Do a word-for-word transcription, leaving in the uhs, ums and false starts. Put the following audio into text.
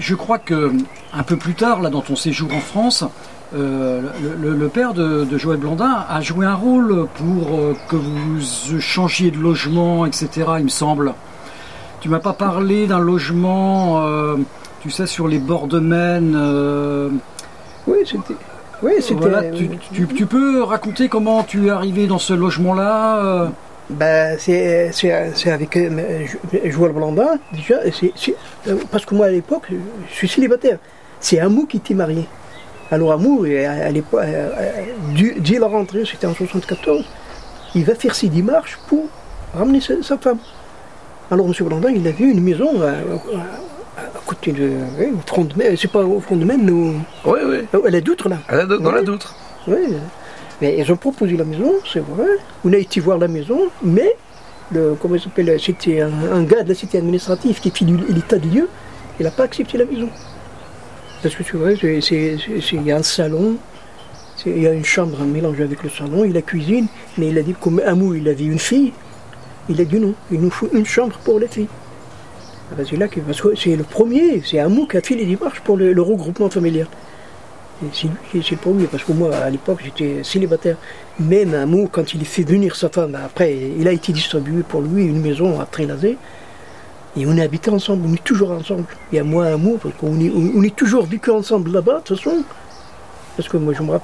je crois que un peu plus tard, là, dans ton séjour en France, euh, le, le, le père de, de Joël Blandin a joué un rôle pour euh, que vous changiez de logement, et cetera, il me semble. Tu m'as pas parlé d'un logement, euh, tu sais, sur les bords de Maine. Euh... Oui, c'était... Oui, c'était... Voilà, tu, tu, tu peux raconter comment tu es arrivé dans ce logement-là euh... Ben, c'est, c'est, c'est avec euh, Joël Blandin, déjà, c'est, c'est, parce que moi à l'époque, je suis célibataire. C'est Amou qui était marié. Alors Amou, à l'époque, dès la rentrée, c'était en soixante-quatorze, il va faire ses démarches pour ramener sa, sa femme. Alors M. Blandin, il a vu une maison à, à, à côté de... Oui, au front de Maine, c'est pas au front de Maine, nous... Oui, oui. À la Doutre, là. À la, dans oui. la Doutre. Oui. Mais ils ont proposé la maison, c'est vrai. On a été voir la maison, mais le, comment il s'appelle, c'était un, un gars de la cité administrative qui fit l'état des lieux. Il n'a pas accepté la maison. Parce que tu vois, c'est, c'est, c'est, il y a un salon, c'est, il y a une chambre mélangée avec le salon, il y a la cuisine, mais il a dit, comme Amou, il avait une fille, il a dit non, il nous faut une chambre pour les filles. Ah ben c'est là que, parce que c'est le premier, c'est Amou qui a fait les démarches pour le, le regroupement familial. Et c'est lui qui c'est le premier, parce que moi, à l'époque, j'étais célibataire. Même Amou, quand il a fait venir sa femme, après, il a été distribué pour lui une maison à Trélazé. Et on est habité ensemble, on est toujours ensemble. Il y a moi, Amou, parce qu'on est, on est toujours vécu ensemble là-bas, de toute façon. Parce que moi, je me rappelle.